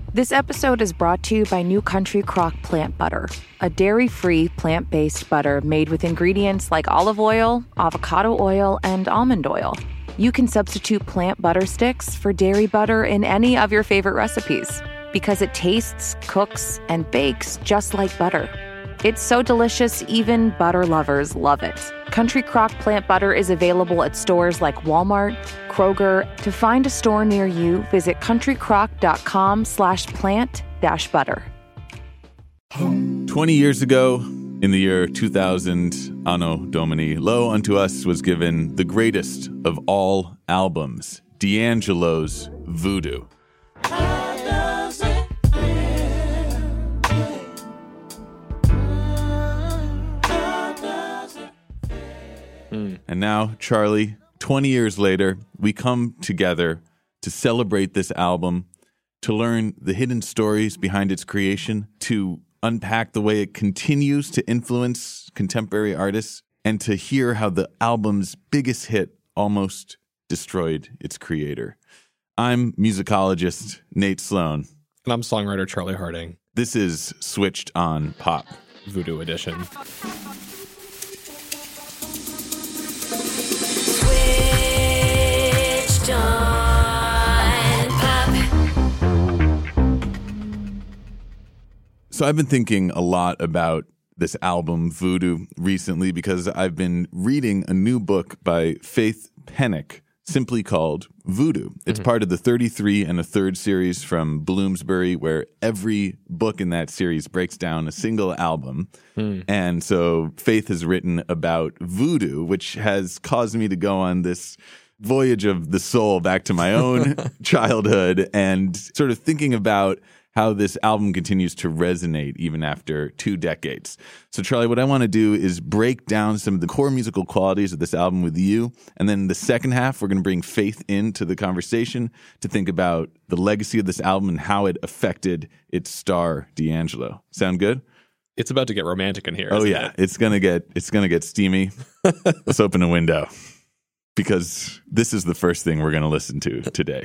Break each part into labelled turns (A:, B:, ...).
A: This episode is brought to you by New Country Crock Plant Butter, a dairy-free, plant-based butter made with ingredients like olive oil, avocado oil, and almond oil. You can substitute plant butter sticks for dairy butter in any of your favorite recipes because it tastes, cooks, and bakes just like butter. It's so delicious, even butter lovers love it. Country Crock Plant Butter is available at stores like Walmart, Kroger. To find a store near you, visit countrycrock.com/plant-butter.
B: 20 years ago, in the year 2000, Anno Domini, lo unto us was given the greatest of all albums, D'Angelo's Voodoo. And now, Charlie, 20 years later, we come together to celebrate this album, to learn the hidden stories behind its creation, to unpack the way it continues to influence contemporary artists, and to hear how the album's biggest hit almost destroyed its creator. I'm musicologist Nate Sloan.
C: And I'm songwriter Charlie Harding.
B: This is Switched on Pop.
C: Voodoo Edition.
D: Switched on Pop.
B: So I've been thinking a lot about this album, Voodoo, recently because I've been reading a new book by Faith Pennock, simply called Voodoo. It's part of the 33 and a Third series from Bloomsbury, where every book in that series breaks down a single album. And so Faith has written about Voodoo, which has caused me to go on this voyage of the soul back to my own childhood and sort of thinking about how this album continues to resonate even after 2 decades. So, Charlie, what I want to do is break down some of the core musical qualities of this album with you. And then the second half, we're going to bring Faith into the conversation to think about the legacy of this album and how it affected its star, D'Angelo. Sound good?
C: It's about to get romantic in here.
B: Oh, yeah. It's gonna get steamy. Let's open a window because this is the first thing we're going to listen to today.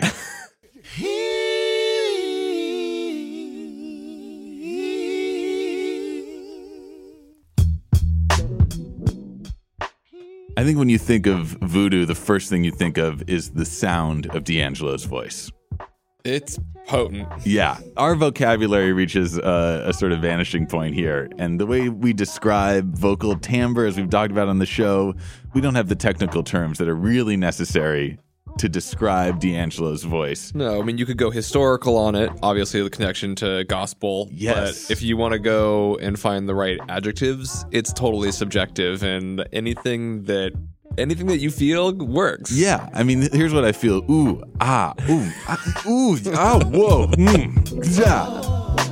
B: I think when you think of Voodoo, the first thing you think of is the sound of D'Angelo's voice.
C: It's potent.
B: Yeah. Our vocabulary reaches a sort of vanishing point here. And the way we describe vocal timbre, as we've talked about on the show, we don't have the technical terms that are really necessary to describe D'Angelo's voice.
C: No, I mean, you could go historical on it, obviously the connection to gospel.
B: Yes.
C: But if you want to go and find the right adjectives, it's totally subjective, and anything that you feel works.
B: Yeah. I mean, here's what I feel. Ooh, ah, whoa, yeah.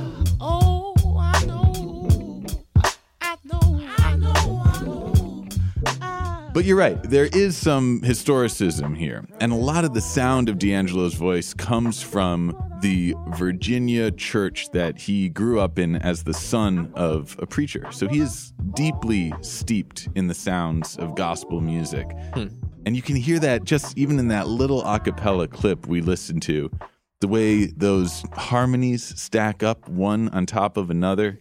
B: But you're right. There is some historicism here. And a lot of the sound of D'Angelo's voice comes from the Virginia church that he grew up in as the son of a preacher. So he is deeply steeped in the sounds of gospel music. And you can hear that just even in that little a cappella clip we listened to, the way those harmonies stack up one on top of another.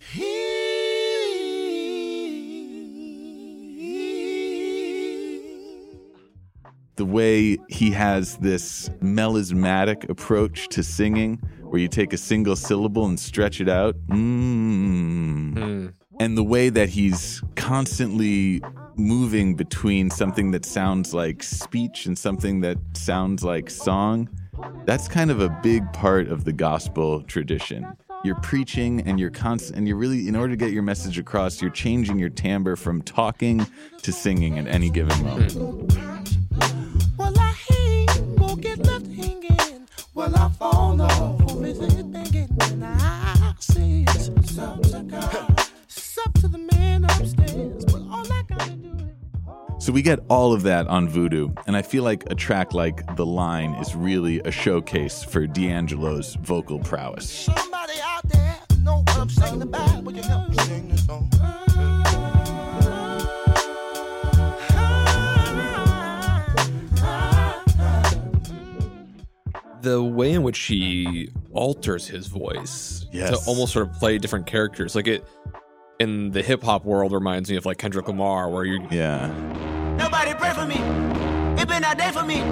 B: The way he has this melismatic approach to singing, where you take a single syllable and stretch it out. And the way that he's constantly moving between something that sounds like speech and something that sounds like song. That's kind of a big part of the gospel tradition. You're preaching and you're really, in order to get your message across, you're changing your timbre from talking to singing at any given moment.
E: Well, I hang, go get left hanging. Well, I fall off, visit banging, and I say it's up to God, it's up to the man upstairs, but all I gotta do is...
B: So we get all of that on Voodoo, and I feel like a track like The Line is really a showcase for D'Angelo's vocal prowess.
E: Somebody out there know what I'm singing about, would you help me sing this song?
C: the way in which he alters his voice to almost sort of play different characters, like it in the hip hop world reminds me of like Kendrick Lamar, where you
E: Nobody pray for me. It been that day for me.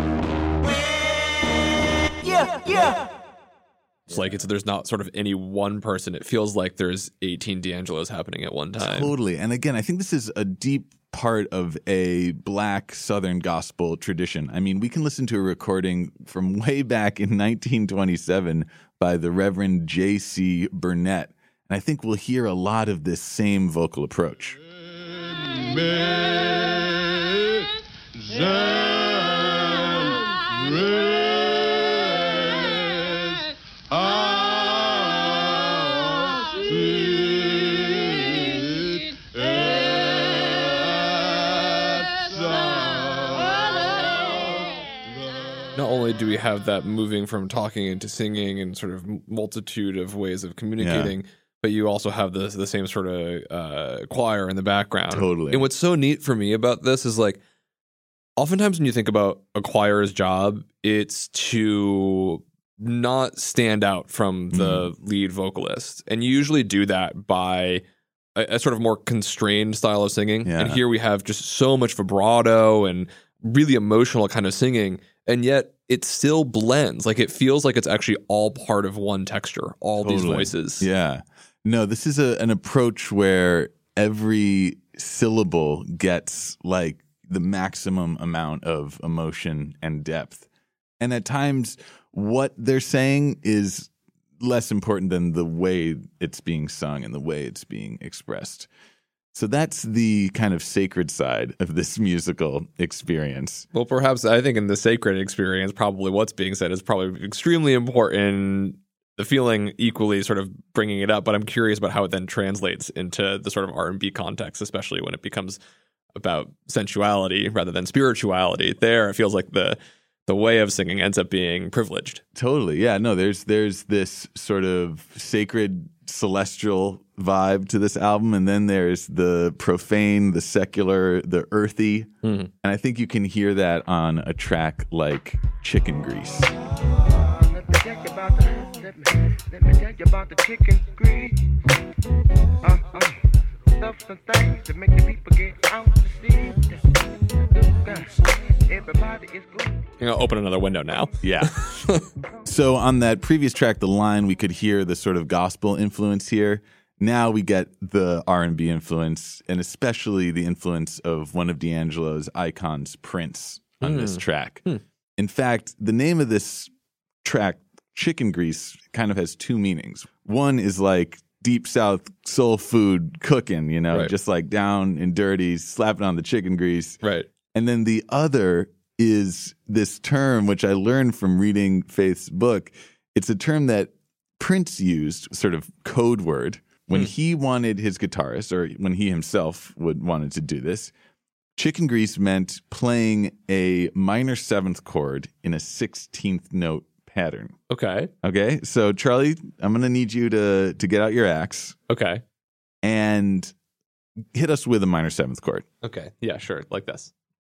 E: Yeah.
C: It's like there's not sort of any one person. It feels like there's 18 D'Angelos happening at one time.
B: Totally. And again, I think this is a deep part of a Black Southern gospel tradition. I mean, we can listen to a recording from way back in 1927 by the Reverend J.C. Burnett. And I think we'll hear a lot of this same vocal approach.
C: Not only do we have that moving from talking into singing and sort of multitude of ways of communicating, but you also have the same sort of choir in the background.
B: Totally.
C: And what's so neat for me about this is like, oftentimes when you think about a choir's job, it's to not stand out from the lead vocalist. And you usually do that by a sort of more constrained style of singing.
B: Yeah.
C: And here we have just so much vibrato and really emotional kind of singing. And yet it still blends. Like it feels like it's actually all part of one texture, all these voices.
B: Yeah. No, this is an approach where every syllable gets like the maximum amount of emotion and depth. And at times, what they're saying is less important than the way it's being sung and the way it's being expressed. So that's the kind of sacred side of this musical experience.
C: Well, perhaps I think in the sacred experience, probably what's being said is probably extremely important. The feeling equally sort of bringing it up, but I'm curious about how it then translates into the sort of R&B context, especially when it becomes about sensuality rather than spirituality. There, it feels like the way of singing ends up being privileged.
B: Totally. Yeah, no, there's this sort of sacred celestial vibe to this album, and then there's the profane, the secular, the earthy. And I think you can hear that on a track like Chicken Grease.
E: Let me tell you about the chicken grease. Stuff some things to make the people get out to see. Everybody is good.
C: You know, open another window now.
B: Yeah. So on that previous track, The Line, we could hear the sort of gospel influence here. Now we get the R&B influence, and especially the influence of one of D'Angelo's icons, Prince, on this track. In fact, the name of this track, Chicken Grease, kind of has two meanings. One is like deep South soul food cooking, you know, just like down and dirty, slapping on the chicken grease.
C: Right.
B: And then the other is this term, which I learned from reading Faith's book. It's a term that Prince used, sort of code word, when he wanted his guitarist, or when he himself wanted to do this. Chicken grease meant playing a minor seventh chord in a 16th note pattern. Okay. So Charlie, I'm going to need you to get out your axe.
C: Okay.
B: And hit us with a minor seventh chord.
C: Okay. Yeah, sure. Like this.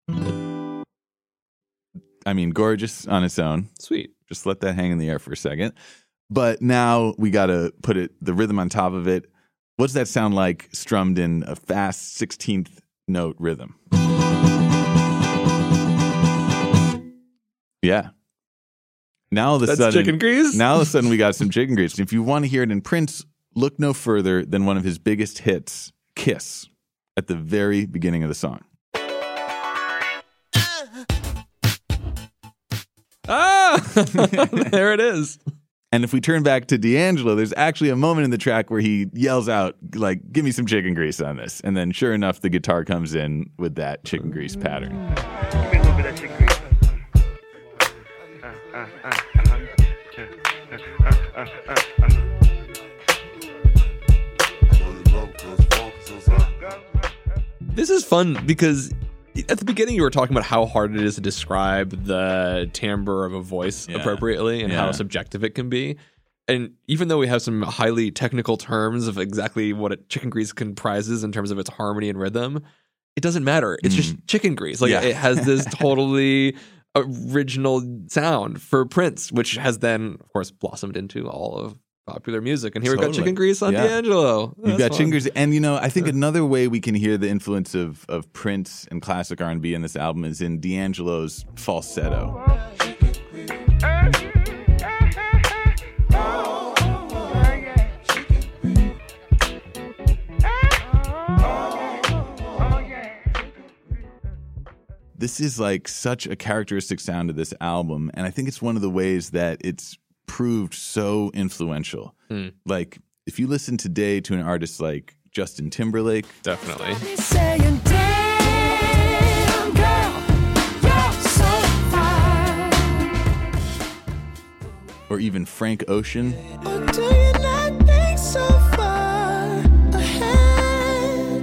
B: I mean, gorgeous on its own.
C: Sweet.
B: Just let that hang in the air for a second. But now we got to put the rhythm on top of it. What does that sound like strummed in a fast 16th note rhythm? Yeah. Now all of a sudden,
C: chicken grease?
B: Now all of a sudden we got some chicken grease. If you want to hear it in Prince, look no further than one of his biggest hits, Kiss, at the very beginning of the song.
C: There it is.
B: And if we turn back to D'Angelo, there's actually a moment in the track where he yells out, like, give me some chicken grease on this. And then sure enough, the guitar comes in with that chicken grease pattern.
E: Give me a little bit of chicken grease.
C: This is fun because at the beginning you were talking about how hard it is to describe the timbre of a voice appropriately and how subjective it can be. And even though we have some highly technical terms of exactly what a chicken grease comprises in terms of its harmony and rhythm, it doesn't matter. It's just chicken grease. Like it has this totally original sound for Prince, which has then, of course, blossomed into all of popular music. And here we've got Chicken Grease on D'Angelo.
B: You've got Chicken Grease. And, I think another way we can hear the influence of Prince and classic R&B in this album is in D'Angelo's falsetto. This is like such a characteristic sound of this album, and I think it's one of the ways that it's proved so influential. Like, if you listen today to an artist like Justin Timberlake,
C: definitely,
D: Saying, damn, girl, you're so fine.
B: or even Frank Ocean,
E: Or do you not think so far ahead?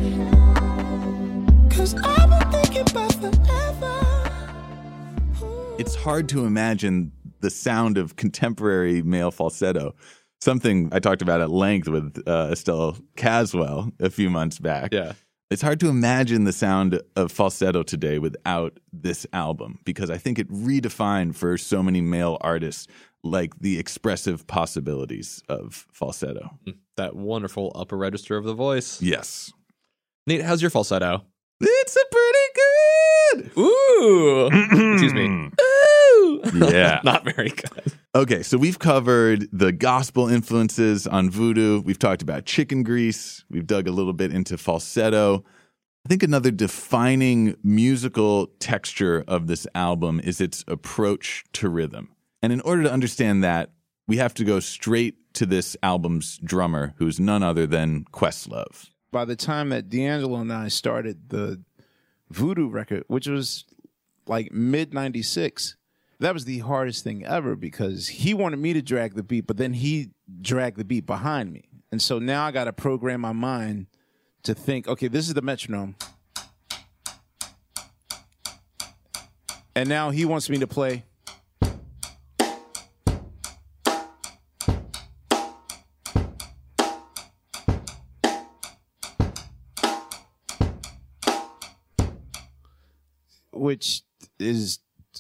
E: 'Cause I've been thinking about forever.
B: it's hard to imagine the sound of contemporary male falsetto. Something I talked about at length with Estelle Caswell a few months back.
C: yeah.
B: It's hard to imagine the sound of falsetto today without this album, because I think it redefined for so many male artists like the expressive possibilities of falsetto.
C: That wonderful upper register of the voice.
B: Yes.
C: Nate, how's your falsetto?
B: It's a pretty good.
C: Ooh. Excuse me. Ooh.
B: Yeah.
C: Not very good.
B: Okay, so we've covered the gospel influences on Voodoo. We've talked about Chicken Grease. We've dug a little bit into falsetto. I think another defining musical texture of this album is its approach to rhythm. And in order to understand that, we have to go straight to this album's drummer, who's none other than Questlove.
F: By the time that D'Angelo and I started the Voodoo record, which was like mid-96, that was the hardest thing ever, because he wanted me to drag the beat, but then he dragged the beat behind me. And so now I got to program my mind to think, okay, this is the metronome. And now he wants me to play. Which is,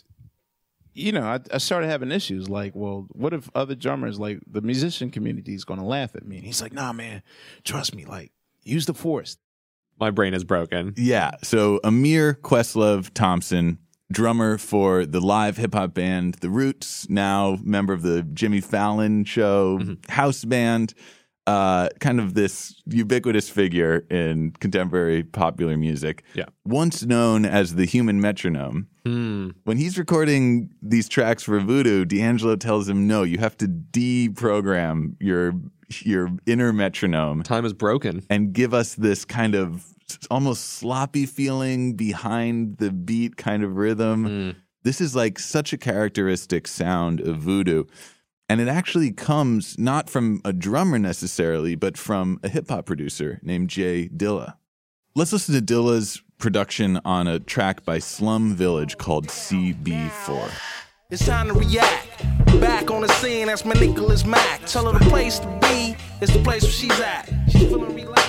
F: I started having issues. Like, well, what if other drummers, like the musician community, is going to laugh at me? And he's like, nah, man, trust me. Like, use the force.
C: My brain is broken.
B: Yeah, so Amir Questlove Thompson, drummer for the live hip-hop band The Roots, now member of the Jimmy Fallon show, house band, kind of this ubiquitous figure in contemporary popular music.
C: Yeah.
B: Once known as the human metronome. When he's recording these tracks for Voodoo, D'Angelo tells him, no, you have to deprogram your inner metronome.
C: Time is broken.
B: And give us this kind of almost sloppy feeling behind the beat kind of rhythm. This is like such a characteristic sound of Voodoo. And it actually comes not from a drummer necessarily, but from a hip-hop producer named Jay Dilla. Let's listen to Dilla's production on a track by Slum Village called CB4.
G: It's time to react. Back on the scene, that's my Nicholas Mack. Tell her the place to be is the place where she's at. She's feeling relaxed.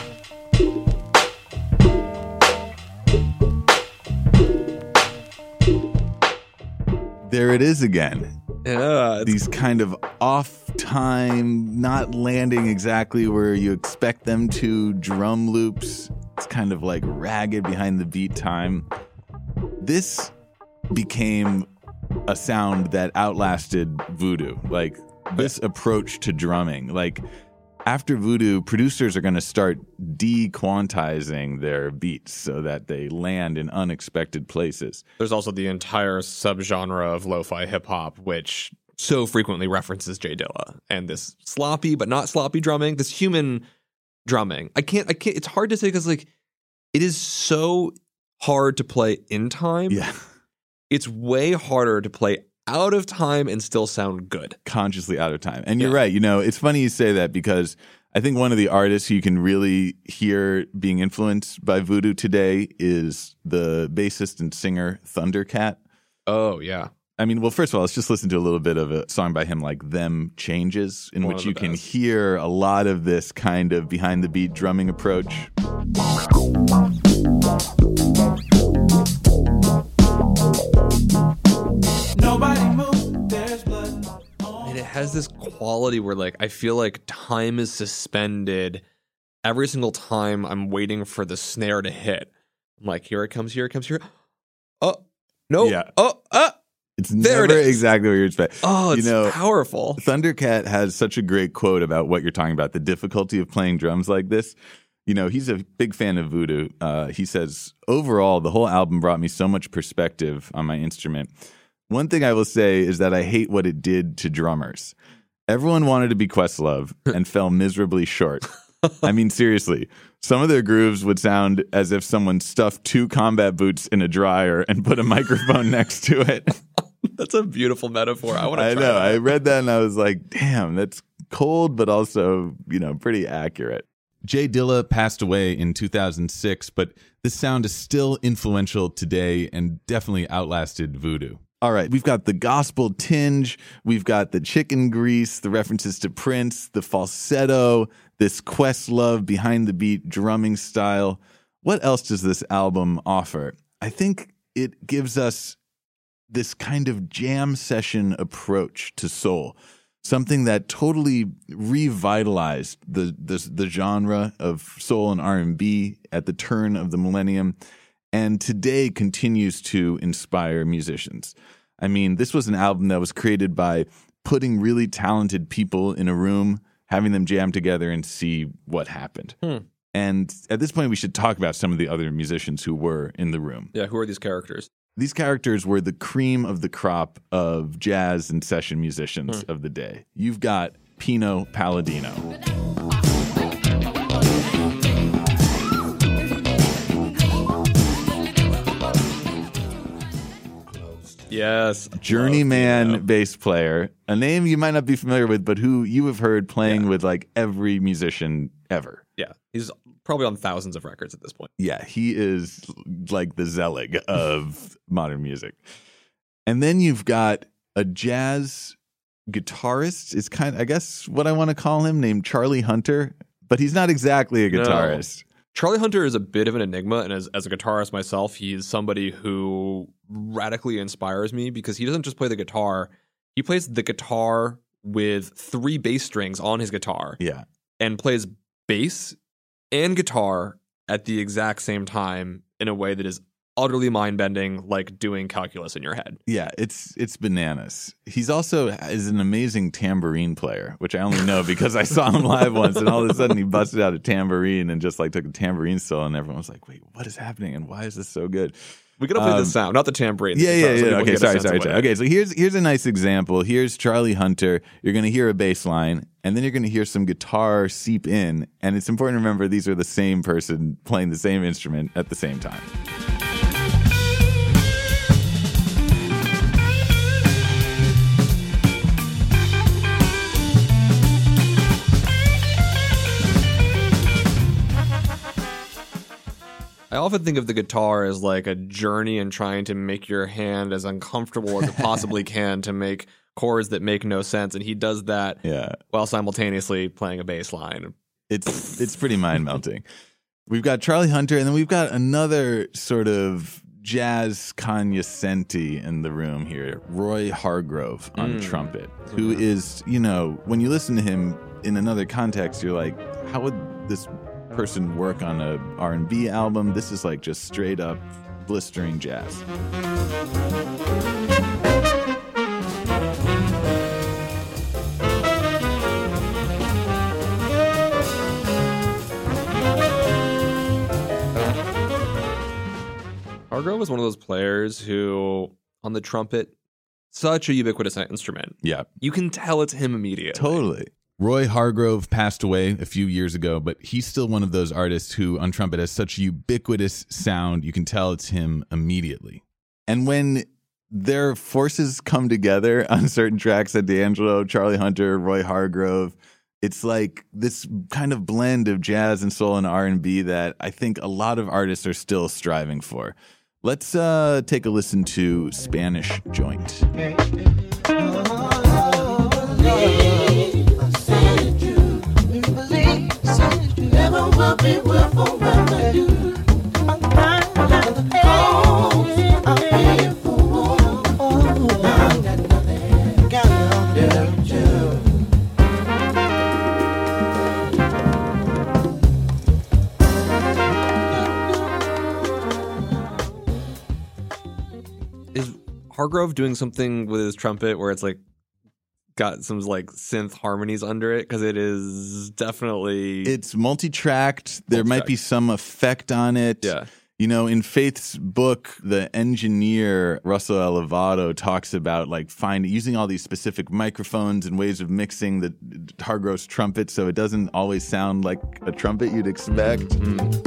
B: There it is again.
C: Yeah.
B: These kind of off time, not landing exactly where you expect them to, drum loops. It's kind of like ragged behind the beat time. This became a sound that outlasted Voodoo. Like, this approach to drumming. Like, after Voodoo, producers are going to start de-quantizing their beats so that they land in unexpected places.
C: There's also the entire subgenre of lo-fi hip-hop, which so frequently references Jay Dilla. And this sloppy but not sloppy drumming, this human drumming. I can't, it's hard to say because, like, it is so hard to play in time.
B: Yeah.
C: It's way harder to play out of time and still sound good.
B: Consciously out of time. And you're right. It's funny you say that, because I think one of the artists you can really hear being influenced by Voodoo today is the bassist and singer Thundercat.
C: Oh, yeah.
B: I mean, well, first of all, let's just listen to a little bit of a song by him like Them Changes, in which you can hear a lot of this kind of behind the beat drumming approach.
C: has this quality where like I feel like time is suspended every single time I'm waiting for the snare to hit. I'm like, here it comes, here it comes, here. Oh, no.
B: Yeah.
C: Oh,
B: It's
C: there
B: never
C: it is.
B: exactly what you're expecting.
C: Oh, it's powerful.
B: Thundercat has such a great quote about what you're talking about, the difficulty of playing drums like this. He's a big fan of Voodoo. He says, overall, the whole album brought me so much perspective on my instrument. One thing I will say is that I hate what it did to drummers. Everyone wanted to be Questlove and fell miserably short. I mean, seriously, some of their grooves would sound as if someone stuffed 2 combat boots in a dryer and put a microphone next to it.
C: That's a beautiful metaphor. I want to try
B: know.
C: that.
B: I read that and I was like, damn, that's cold, but also, pretty accurate. Jay Dilla passed away in 2006, but this sound is still influential today and definitely outlasted Voodoo. All right, we've got the gospel tinge, we've got the chicken grease, the references to Prince, the falsetto, this Questlove behind the beat drumming style. What else does this album offer? I think it gives us this kind of jam session approach to soul, something that totally revitalized the genre of soul and R&B at the turn of the millennium, and today continues to inspire musicians. I mean, this was an album that was created by putting really talented people in a room, having them jam together and see what happened. And at this point, we should talk about some of the other musicians who were in the room.
C: Yeah, who are these characters?
B: These characters were the cream of the crop of jazz and session musicians of the day. You've got Pino Palladino.
C: Yes.
B: Journeyman bass player, a name you might not be familiar with, but who you have heard playing with like every musician ever.
C: Yeah. He's probably on thousands of records at this point.
B: Yeah, he is like the Zelig of modern music. And then you've got a jazz guitarist, is kind of, I guess what I want to call him, named Charlie Hunter, but he's not exactly a guitarist.
C: No. Charlie Hunter is a bit of an enigma, and as a guitarist myself, he's somebody who radically inspires me because he doesn't just play the guitar. He plays the guitar with 3 bass strings on his guitar.
B: Yeah.
C: And plays bass and guitar at the exact same time in a way that is utterly mind-bending, like doing calculus in your head.
B: Yeah, it's bananas. He's also is an amazing tambourine player, which I only know because I saw him live once, and all of a sudden he busted out a tambourine and just like took a tambourine solo, and everyone was like, "Wait, what is happening? And why is this so good?"
C: We gotta play the sound, not the tambourine.
B: Yeah. Okay, sorry.
C: Okay,
B: Okay, so here's a nice example. Here's Charlie Hunter. You're going to hear a bass line, and then you're going to hear some guitar seep in, and it's important to remember these are the same person playing the same instrument at the same time.
C: I often think of the guitar as like a journey in trying to make your hand as uncomfortable as it possibly can to make chords that make no sense, and he does that while simultaneously playing a bass line.
B: It's pretty mind-melting. We've got Charlie Hunter, and then we've got another sort of jazz cognoscenti in the room here, Roy Hargrove on trumpet, who is, when you listen to him in another context, you're like, how would this person work on a R&B album? This is like just straight up blistering jazz.
C: Hargrove was one of those players who, on the trumpet, such a ubiquitous instrument.
B: Yeah.
C: You can tell it's him immediately.
B: Totally. Roy Hargrove passed away a few years ago, but he's still one of those artists who on trumpet has such ubiquitous sound, you can tell it's him immediately. And when their forces come together on certain tracks at D'Angelo, Charlie Hunter, Roy Hargrove, it's like this kind of blend of jazz and soul and R&B that I think a lot of artists are still striving for. Let's take a listen to Spanish Joint.
C: Hargrove doing something with his trumpet where it's like got some like synth harmonies under it? Because it is definitely
B: It's multi-tracked. There might be some effect on it.
C: Yeah.
B: You know, in Faith's book, the engineer Russell Elevado talks about like using all these specific microphones and ways of mixing the Hargrove's trumpet so it doesn't always sound like a trumpet you'd expect.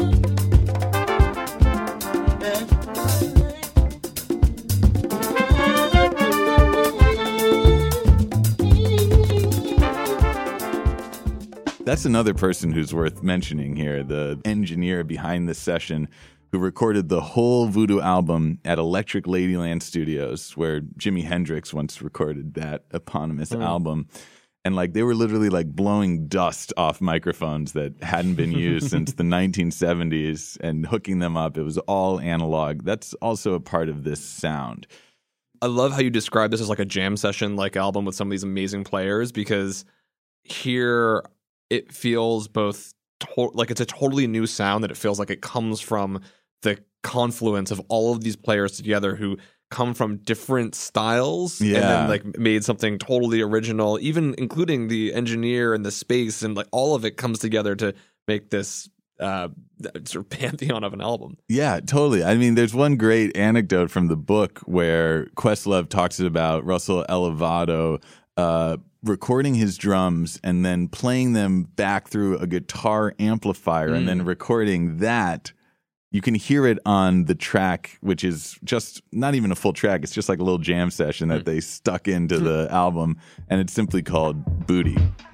B: That's another person who's worth mentioning here, the engineer behind this session who recorded the whole Voodoo album at Electric Ladyland Studios, where Jimi Hendrix once recorded that eponymous album. And like they were literally like blowing dust off microphones that hadn't been used since the 1970s and hooking them up. It was all analog. That's also a part of this sound.
C: I love how you describe this as like a jam session like album with some of these amazing players, because here it feels both like it's a totally new sound, that it feels like it comes from the confluence of all of these players together who come from different styles and then like made something totally original, even including the engineer and the space, and like all of it comes together to make this sort of pantheon of an album.
B: Yeah, totally. I mean, there's one great anecdote from the book where Questlove talks about Russell Elevado recording his drums and then playing them back through a guitar amplifier and then recording that. You can hear it on the track, which is just not even a full track. It's just like a little jam session that they stuck into the album, and it's simply called Booty.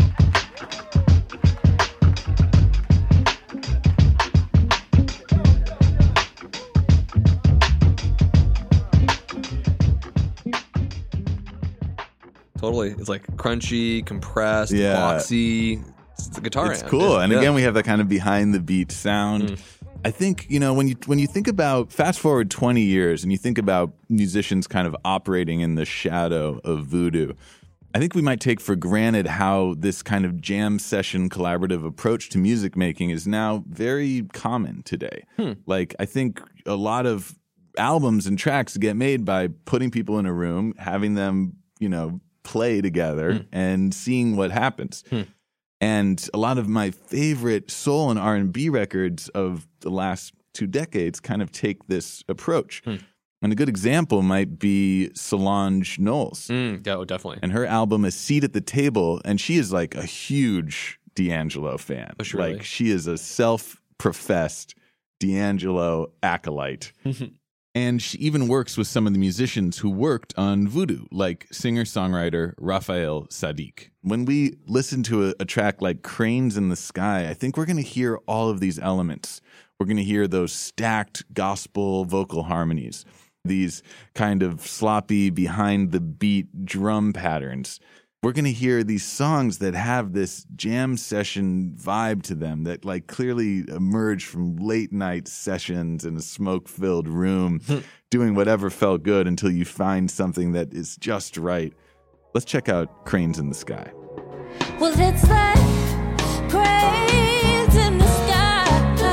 C: Totally. It's like crunchy, compressed, boxy. It's the guitar
B: It's
C: amp.
B: cool. And again, we have that kind of behind the beat sound. I think, you know, when you think about fast forward 20 years and you think about musicians kind of operating in the shadow of voodoo, I think we might take for granted how this kind of jam session collaborative approach to music making is now very common today. Like, I think a lot of albums and tracks get made by putting people in a room, having them, you know, play together and seeing what happens. And a lot of my favorite soul and R&B records of the last 2 decades kind of take this approach. And a good example might be Solange Knowles.
C: Yeah, definitely.
B: And her album, A Seat at the Table, and she is like a huge D'Angelo fan.
C: Surely.
B: Like, she is a self-professed D'Angelo acolyte. And she even works with some of the musicians who worked on Voodoo, like singer-songwriter Raphael Saadiq. When we listen to a track like Cranes in the Sky, I think we're going to hear all of these elements. We're going to hear those stacked gospel vocal harmonies, these kind of sloppy, behind-the-beat drum patterns. We're going to hear these songs that have this jam session vibe to them that like clearly emerge from late night sessions in a smoke-filled room, doing whatever felt good until you find something that is just right. Let's check out Cranes in the Sky.
H: Well, it's like cranes in the sky.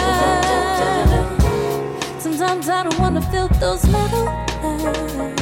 H: Sometimes I don't want to feel those metal eyes.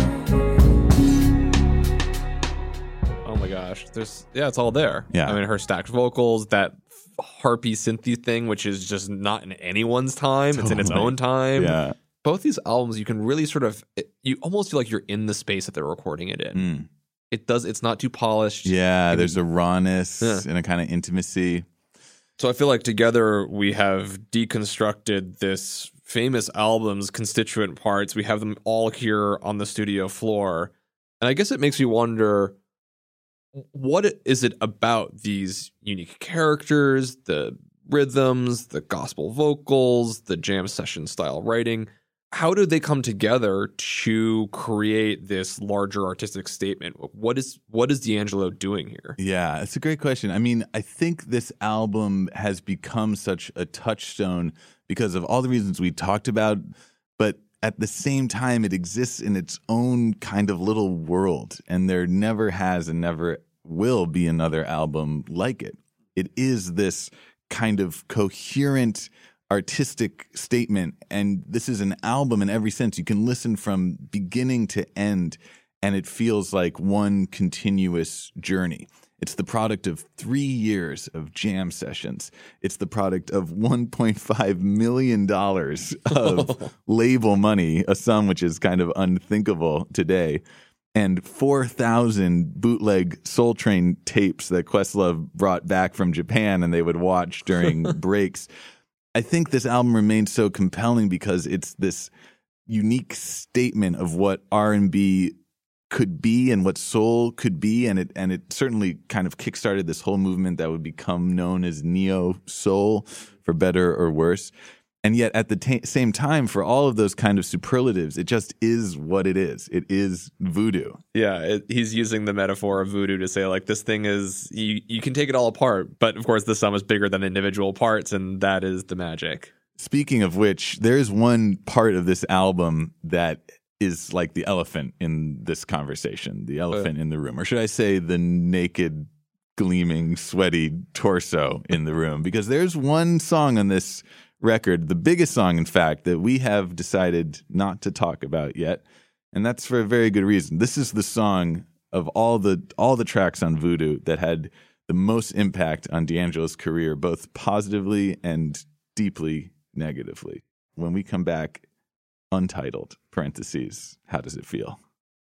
C: Oh my gosh. It's all there.
B: Yeah.
C: I mean, her stacked vocals, that harpy synthy thing, which is just not in anyone's time. It's in its own time.
B: Yeah.
C: Both these albums, you can really sort of, you almost feel like you're in the space that they're recording it in. It's not too polished.
B: Yeah, there's a rawness and a kind of intimacy.
C: So I feel like together we have deconstructed this famous album's constituent parts. We have them all here on the studio floor. And I guess it makes me wonder, what is it about these unique characters, the rhythms, the gospel vocals, the jam session style writing? How did they come together to create this larger artistic statement? What is D'Angelo doing here?
B: Yeah, it's a great question. I mean, I think this album has become such a touchstone because of all the reasons we talked about, but at the same time, it exists in its own kind of little world, and there never has and never will be another album like it. It is this kind of coherent, artistic statement. And this is an album in every sense. You can listen from beginning to end, and it feels like one continuous journey. It's the product of 3 years of jam sessions. It's the product of $1.5 million of label money, a sum which is kind of unthinkable today, and 4,000 bootleg Soul Train tapes that Questlove brought back from Japan and they would watch during breaks. I think this album remains so compelling because it's this unique statement of what R&B could be and what soul could be, and it certainly kind of kickstarted this whole movement that would become known as neo soul, for better or worse. And yet at the same time, for all of those kind of superlatives, it just is what it is. It is voodoo.
C: Yeah, he's using the metaphor of voodoo to say, like, this thing is, you can take it all apart, but of course the sum is bigger than the individual parts, and that is the magic.
B: Speaking of which, there's one part of this album that is like the elephant in this conversation, the elephant in the room, or should I say the naked, gleaming, sweaty torso in the room, because there's one song on this record, the biggest song, in fact, that we have decided not to talk about yet, and that's for a very good reason. This is the song of all the tracks on Voodoo that had the most impact on D'Angelo's career, both positively and deeply negatively. When we come back, Untitled, parentheses, how does it feel?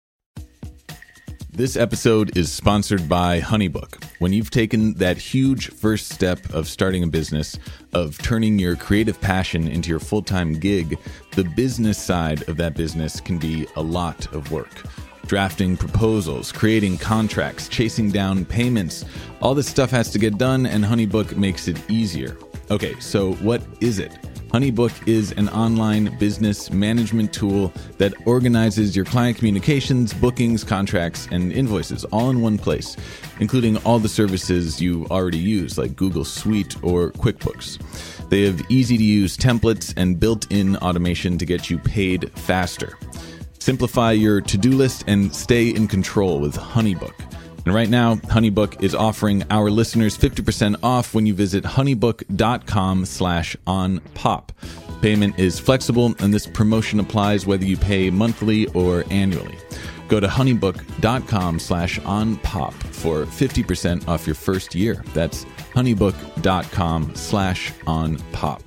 B: This episode is sponsored by HoneyBook. When you've taken that huge first step of starting a business, of turning your creative passion into your full-time gig, the business side of that business can be a lot of work. Drafting proposals, creating contracts, chasing down payments, all this stuff has to get done, and HoneyBook makes it easier. Okay, so what is it? HoneyBook is an online business management tool that organizes your client communications, bookings, contracts, and invoices all in one place, including all the services you already use, like Google Suite or QuickBooks. They have easy-to-use templates and built-in automation to get you paid faster. Simplify your to-do list and stay in control with HoneyBook. And right now, HoneyBook is offering our listeners 50% off when you visit honeybook.com/onpop. Payment is flexible, and this promotion applies whether you pay monthly or annually. Go to honeybook.com/onpop for 50% off your first year. That's honeybook.com/onpop.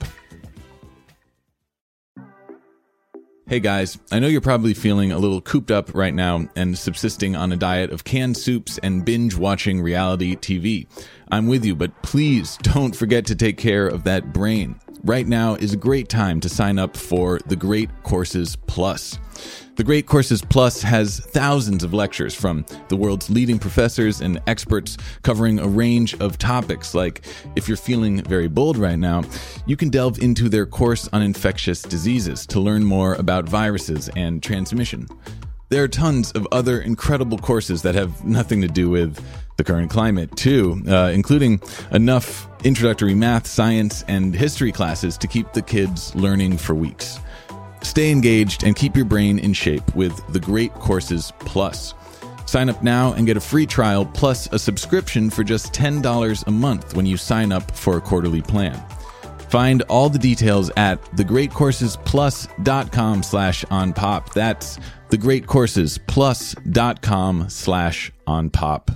B: Hey guys, I know you're probably feeling a little cooped up right now and subsisting on a diet of canned soups and binge-watching reality TV. I'm with you, but please don't forget to take care of that brain. Right now is a great time to sign up for the Great Courses Plus. The Great Courses Plus has thousands of lectures from the world's leading professors and experts covering a range of topics. Like, if you're feeling very bold right now, you can delve into their course on infectious diseases to learn more about viruses and transmission. There are tons of other incredible courses that have nothing to do with the current climate, too, including enough introductory math, science, and history classes to keep the kids learning for weeks. Stay engaged and keep your brain in shape with the Great Courses Plus. Sign up now and get a free trial plus a subscription for just $10 a month when you sign up for a quarterly plan. Find all the details at thegreatcoursesplus.com/onpop. That's thegreatcoursesplus.com/onpop.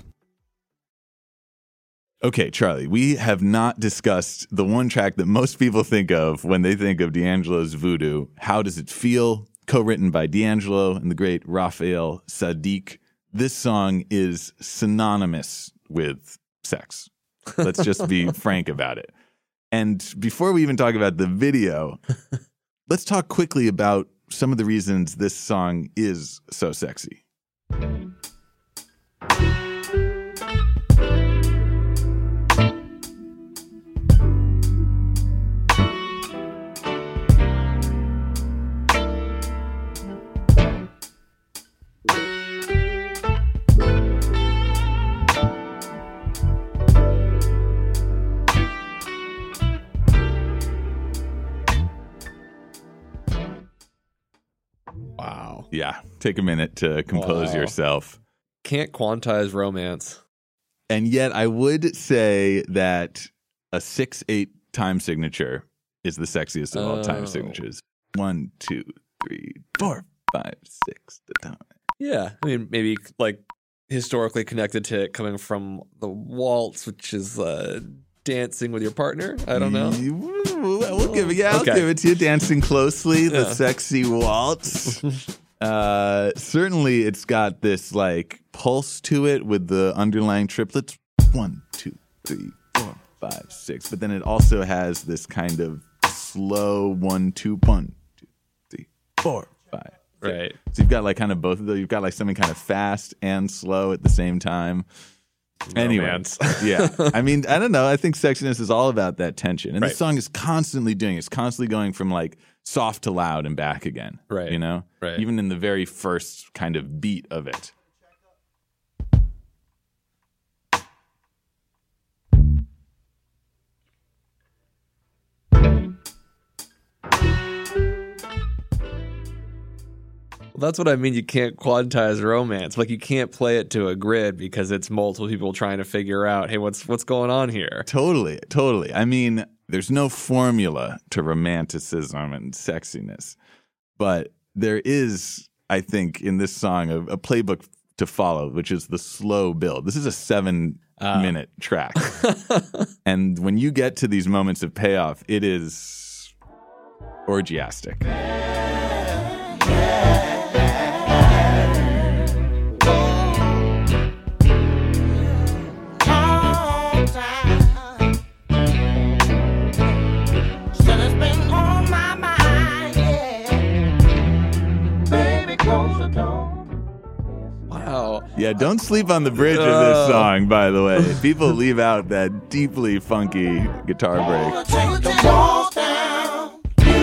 B: Okay, Charlie, we have not discussed the one track that most people think of when they think of D'Angelo's Voodoo. How Does It Feel? Co-written by D'Angelo and the great Raphael Saadiq. This song is synonymous with sex. Let's just be frank about it. And before we even talk about the video, let's talk quickly about some of the reasons this song is so sexy.
C: Wow.
B: Yeah, take a minute to compose yourself.
C: Can't quantize romance.
B: And yet I would say that a 6/8 time signature is the sexiest of all time signatures. 1, 2, 3, 4, 5, 6.
C: Yeah, I mean, maybe like historically connected to it coming from the waltz, which is dancing with your partner. I don't know.
B: I'll give it to you. Dancing closely, the sexy waltz. Certainly, it's got this like pulse to it with the underlying triplets. 1, 2, 3, 4, 5, 6. But then it also has this kind of slow 1, 2, 1, 2, 3, 4, 5.
C: Right.
B: So you've got like kind of both of those. You've got like something kind of fast and slow at the same time. Anyway, yeah. I mean, I don't know. I think sexiness is all about that tension. And this song is constantly doing it. It's constantly going from like soft to loud and back again.
C: Right.
B: You know?
C: Right.
B: Even in the very first kind of beat of it.
C: Well, that's what I mean. You can't quantize romance. Like you can't play it to a grid because it's multiple people trying to figure out, hey, what's going on here?
B: Totally. I mean, there's no formula to romanticism and sexiness, but there is, I think, in this song a playbook to follow, which is the slow build. This is a 7-minute track, and when you get to these moments of payoff, it is orgiastic.
C: Wow.
B: Yeah, don't sleep on the bridge of this song, by the way. People leave out that deeply funky guitar break.
E: Take the walls down.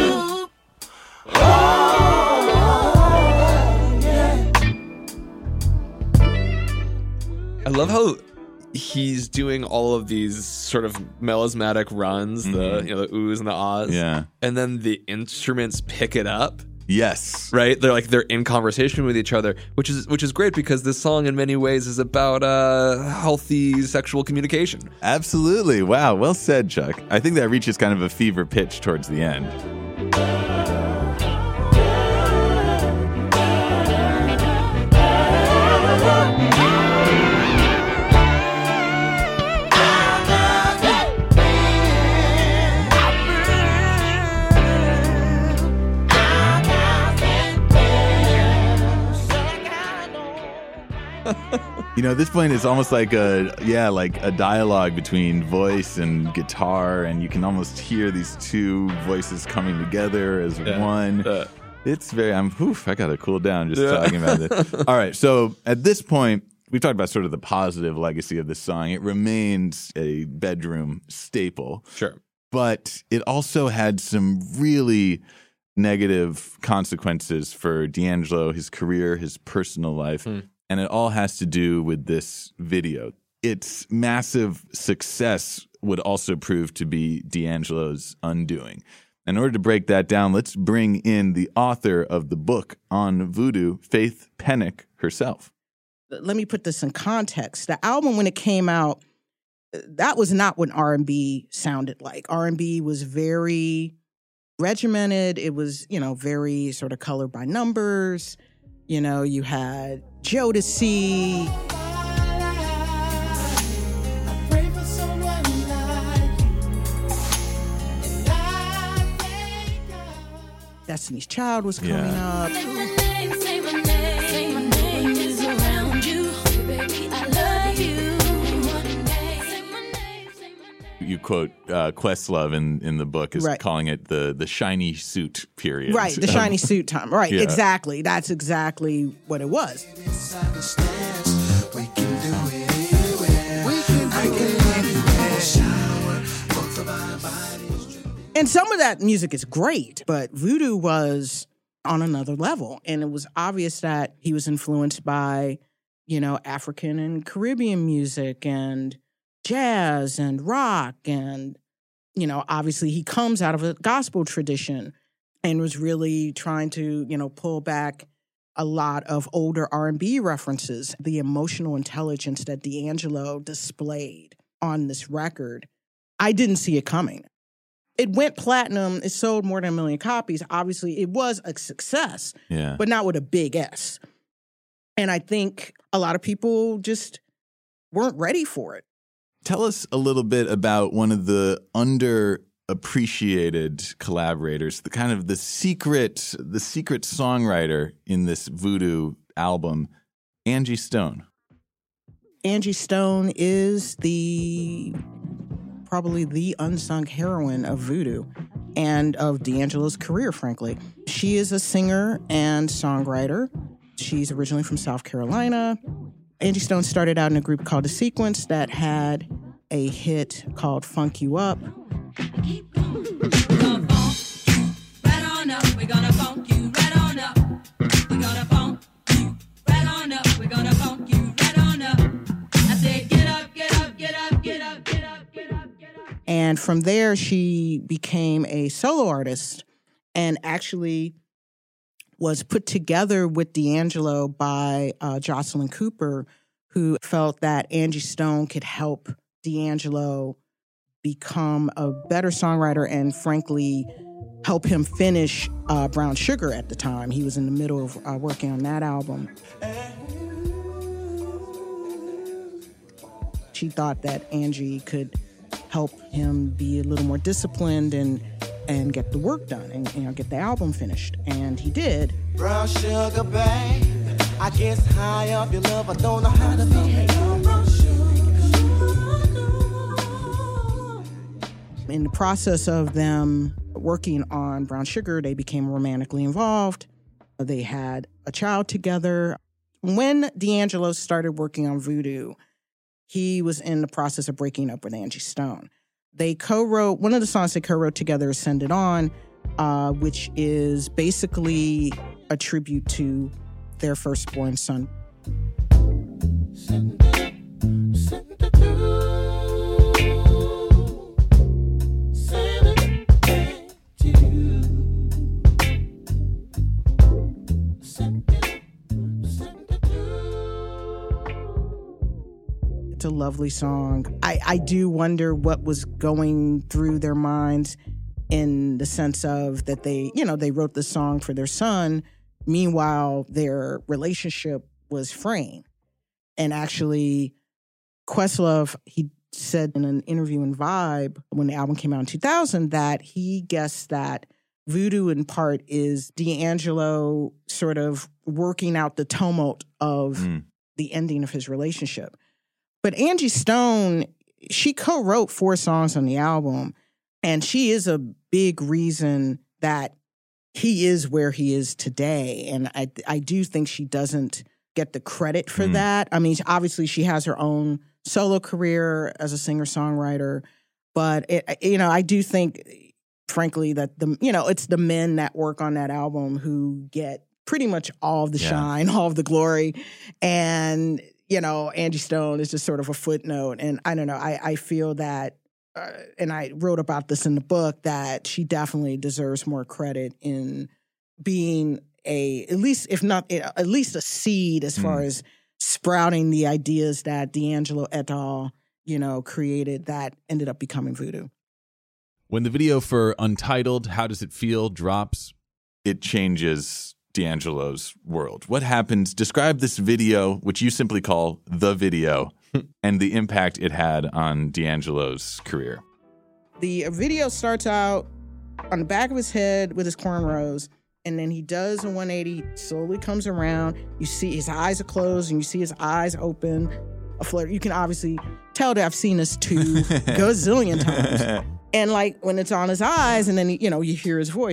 C: I love how he's doing all of these sort of melismatic runs, the oohs and the ahs.
B: Yeah.
C: And then the instruments pick it up.
B: Yes.
C: Right? They're in conversation with each other, which is great because this song in many ways is about healthy sexual communication.
B: Absolutely. Wow. Well said, Chuck. I think that reaches kind of a fever pitch towards the end. You know, at this point, it's almost like a dialogue between voice and guitar, and you can almost hear these two voices coming together as one. It's very, I gotta cool down just talking about this. All right, so at this point, we've talked about sort of the positive legacy of this song. It remains a bedroom staple.
C: Sure.
B: But it also had some really negative consequences for D'Angelo, his career, his personal life. And it all has to do with this video. Its massive success would also prove to be D'Angelo's undoing. In order to break that down, let's bring in the author of the book on voodoo, Faith Pennock herself.
I: Let me put this in context. The album, when it came out, that was not what R&B sounded like. R&B was very regimented. It was, very sort of colored by numbers. You had Jodeci. Destiny's Child was coming up.
H: Say my name, say my name, say my name is around you. Baby, I love you. Say my name, say my name.
B: You quote Questlove in the book as calling it the shiny suit period.
I: Right, the shiny suit time. Right, exactly. That's exactly what it was. And some of that music is great, but voodoo was on another level. And it was obvious that he was influenced by, African and Caribbean music and jazz and rock. And, obviously he comes out of a gospel tradition and was really trying to, pull back a lot of older R&B references. The emotional intelligence that D'Angelo displayed on this record, I didn't see it coming. it went platinum. It sold more than 1 million copies. Obviously, it was a success,
B: Yeah.
I: but not with a big S. And I think a lot of people just weren't ready for it.
B: Tell us a little bit about one of the underappreciated collaborators, the secret songwriter in this Voodoo album, Angie Stone.
I: Angie Stone is probably the unsung heroine of Voodoo and of D'Angelo's career, frankly. She is a singer and songwriter. She's originally from South Carolina. Angie Stone started out in a group called The Sequence that had a hit called Funk You Up.
H: Keep going. We're gonna funk you right on up. We're gonna funk you right on up. We're gonna funk you right on up. We're gonna funk you right on up. I said, get up, get up, get up, get up, get up, get up, get up.
I: And from there, she became a solo artist and actually was put together with D'Angelo by Jocelyn Cooper, who felt that Angie Stone could help D'Angelo become a better songwriter and, frankly, help him finish Brown Sugar at the time. He was in the middle of working on that album. She thought that Angie could help him be a little more disciplined and get the work done and get the album finished. And he did.
E: Brown sugar, babe. I guess high up your love, I don't know how to behave. Brown sugar.
I: In the process of them working on Brown Sugar, they became romantically involved. They had a child together. When D'Angelo started working on Voodoo, he was in the process of breaking up with Angie Stone. They co-wrote, one of the songs they co-wrote together is Send It On, which is basically a tribute to their firstborn son. It's a lovely song. I do wonder what was going through their minds in the sense of that they wrote the song for their son. Meanwhile, their relationship was fraying. And actually, Questlove, he said in an interview in Vibe when the album came out in 2000 that he guessed that Voodoo in part is D'Angelo sort of working out the tumult of the ending of his relationship. But Angie Stone, she co-wrote 4 songs on the album, and she is a big reason that he is where he is today. And I do think she doesn't get the credit for that. I mean, obviously she has her own solo career as a singer-songwriter, but I do think, frankly, that it's the men that work on that album who get pretty much all of the shine, all of the glory. And Angie Stone is just sort of a footnote. And I don't know, I feel that, and I wrote about this in the book, that she definitely deserves more credit in being at least a seed as far as sprouting the ideas that D'Angelo et al., created that ended up becoming Voodoo.
B: When the video for Untitled, How Does It Feel drops, it changes D'Angelo's world. What happens? Describe this video, which you simply call the video, and the impact it had on D'Angelo's career.
I: The video starts out on the back of his head with his cornrows, and then he does a 180, slowly comes around. You see his eyes are closed, and you see his eyes open. A flirt. You can obviously tell that I've seen this 2 gazillion times. And like when it's on his eyes, and then you hear his voice.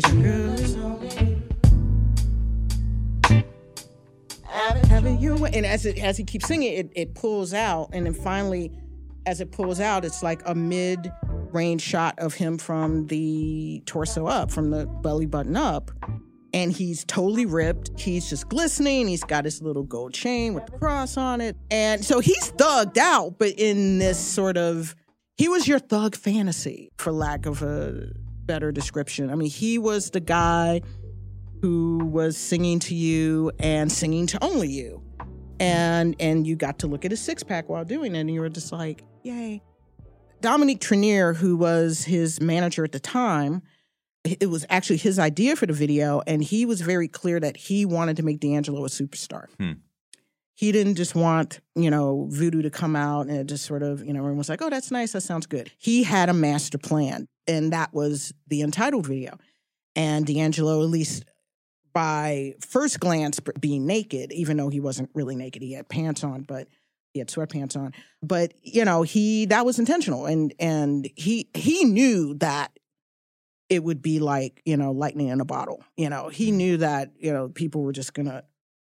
I: And as he keeps singing, it pulls out, and then finally, as it pulls out, it's like a mid-range shot of him from the torso up, from the belly button up, and he's totally ripped. He's just glistening. He's got his little gold chain with the cross on it, and so he's thugged out, but in this sort of, he was your thug fantasy, for lack of a better description. I mean, he was the guy who was singing to you and singing to only you. And you got to look at his 6-pack while doing it, and you were just like, yay. Dominique Trenier, who was his manager at the time, it was actually his idea for the video, and he was very clear that he wanted to make D'Angelo a superstar. He didn't just want, Voodoo to come out and it just sort of, everyone was like, oh, that's nice, that sounds good. He had a master plan, and that was the Untitled video. And D'Angelo, at least by first glance, being naked, even though he wasn't really naked, he had pants on, but he had sweatpants on. But, that was intentional. And he knew that it would be like, lightning in a bottle. He knew that, people were just going to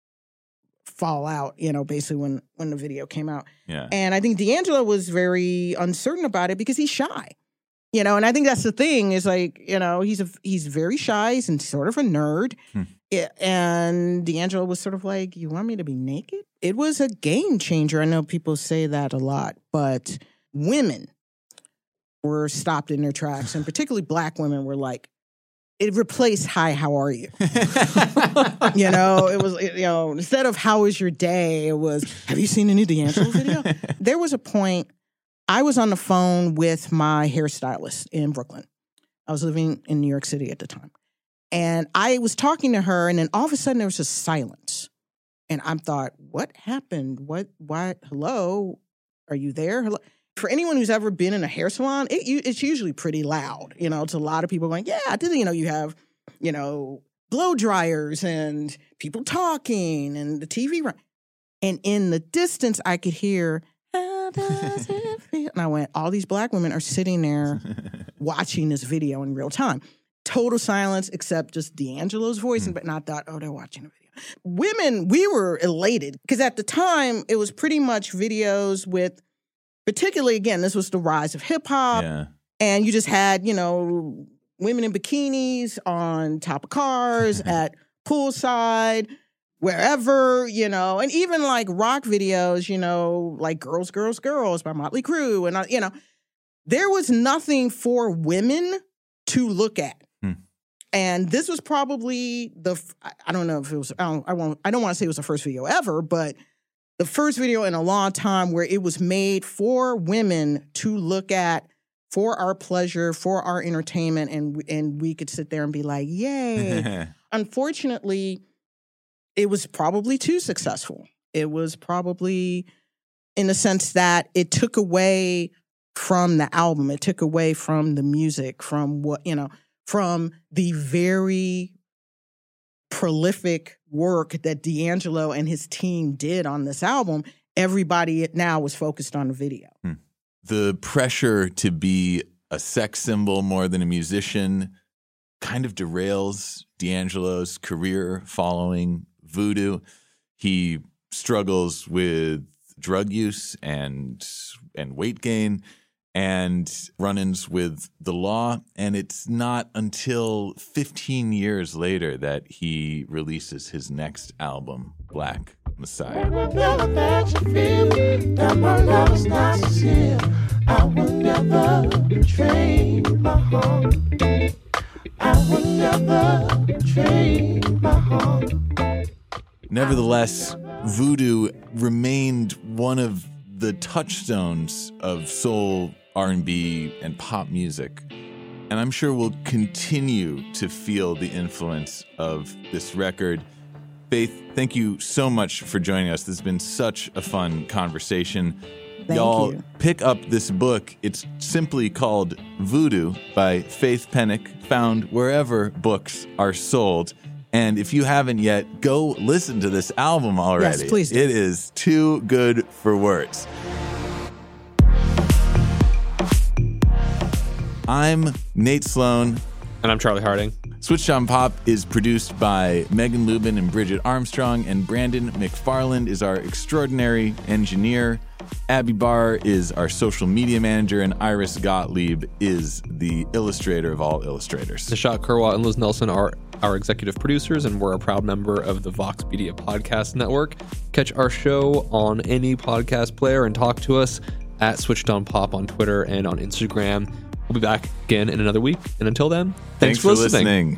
I: fall out, basically when the video came out.
B: Yeah.
I: And I think D'Angelo was very uncertain about it because he's shy. And I think that's the thing is like, he's very shy. He's sort of a nerd. And D'Angelo was sort of like, you want me to be naked? It was a game changer. I know people say that a lot, but women were stopped in their tracks, and particularly Black women were like, it replaced "Hi, how are you?" It was, instead of "How was your day?" it was, "Have you seen the new D'Angelo video?" There was a point, I was on the phone with my hairstylist in Brooklyn. I was living in New York City at the time. And I was talking to her, and then all of a sudden there was a silence. And I thought, what happened? Why? Hello? Are you there? Hello? For anyone who's ever been in a hair salon, it's usually pretty loud. It's a lot of people going, yeah, I did. You have, blow dryers and people talking and the TV. And in the distance, I could hear, how does it feel? And I went, all these Black women are sitting there watching this video in real time. Total silence, except just D'Angelo's voice, but not that, oh, they're watching a video. Women, we were elated because at the time, it was pretty much videos with, particularly, again, this was the rise of hip hop.
B: Yeah.
I: And you just had, women in bikinis on top of cars, at poolside, wherever, and even like rock videos, like Girls, Girls, Girls by Motley Crue. And, there was nothing for women to look at. And this was probably I don't know if it was, I don't want to say it was the first video ever, but the first video in a long time where it was made for women to look at for our pleasure, for our entertainment, and we could sit there and be like, yay. Unfortunately, it was probably too successful. It was probably in the sense that it took away from the album. It took away from the music, from from the very prolific work that D'Angelo and his team did on this album. Everybody now was focused on the video.
B: The pressure to be a sex symbol more than a musician kind of derails D'Angelo's career following Voodoo. He struggles with drug use and weight gain and run-ins with the law. And it's not until 15 years later that he releases his next album, Black Messiah.
E: Never that you feel that my love is not sincere. I will never betray my heart. I will never betray my heart.
B: Nevertheless, Voodoo remained one of the touchstones of soul, R&B, and pop music. And I'm sure we'll continue to feel the influence of this record. Faith, thank you so much for joining us. This has been such a fun conversation.
I: Thank
B: Y'all,
I: you.
B: pick up this book. It's simply called Voodoo by Faith Pennock, found wherever books are sold. And if you haven't yet, go listen to this album already.
I: Yes, please do.
B: It is too good for words. I'm Nate Sloan.
C: And I'm Charlie Harding.
B: Switched on Pop is produced by Megan Lubin and Bridget Armstrong, and Brandon McFarland is our extraordinary engineer. Abby Barr is our social media manager, and Iris Gottlieb is the illustrator of all illustrators.
C: Nishat Kurwa and Liz Nelson are our executive producers, and we're a proud member of the Vox Media Podcast Network. Catch our show on any podcast player and talk to us at Switched on Pop on Twitter and on Instagram. We'll be back again in another week. And until then, thanks for listening.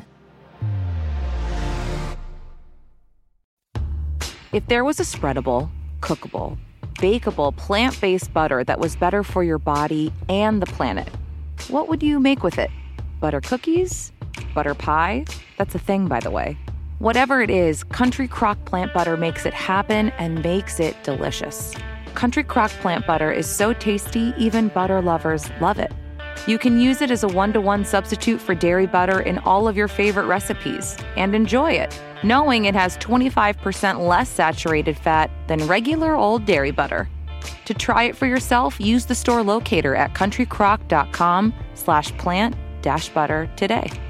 A: If there was a spreadable, cookable, bakeable, plant-based butter that was better for your body and the planet. What would you make with it? Butter cookies? Butter pie? That's a thing, by the way. Whatever it is, Country Crock plant butter makes it happen and makes it delicious. Country Crock plant butter is so tasty, even butter lovers love it. You can use it as a one-to-one substitute for dairy butter in all of your favorite recipes and enjoy it, knowing it has 25% less saturated fat than regular old dairy butter. To try it for yourself, use the store locator at countrycrock.com/plant-butter today.